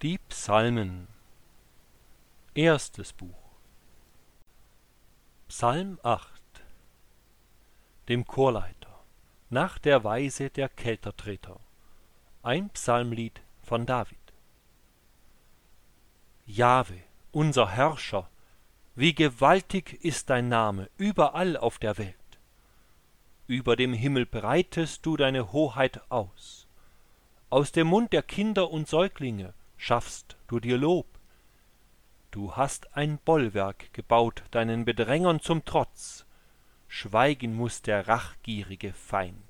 Die Psalmen. Erstes Buch. Psalm 8. Dem Chorleiter, nach der Weise der Keltertreter. Ein Psalmlied von David. Jahwe, unser Herrscher, wie gewaltig ist dein Name überall auf der Welt. Über dem Himmel breitest du deine Hoheit aus. Aus dem Mund der Kinder und Säuglinge schaffst du dir Lob. Du hast ein Bollwerk gebaut deinen Bedrängern zum Trotz. Schweigen muß der rachgierige Feind.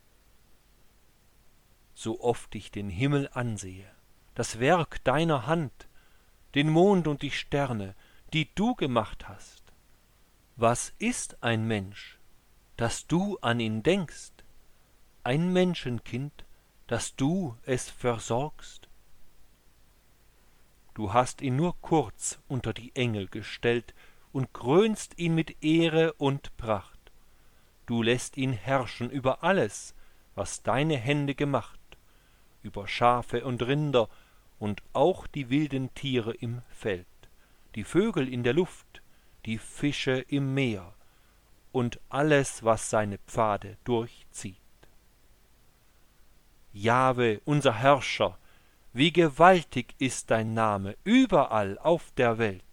So oft ich den Himmel ansehe, das Werk deiner Hand, den Mond und die Sterne, die du gemacht hast. Was ist ein Mensch, dass du an ihn denkst, ein Menschenkind, dass du es versorgst? Du hast ihn nur kurz unter die Engel gestellt und krönst ihn mit Ehre und Pracht. Du lässt ihn herrschen über alles, was deine Hände gemacht, über Schafe und Rinder und auch die wilden Tiere im Feld, die Vögel in der Luft, die Fische im Meer und alles, was seine Pfade durchzieht. Jahwe, unser Herrscher, wie gewaltig ist dein Name überall auf der Welt.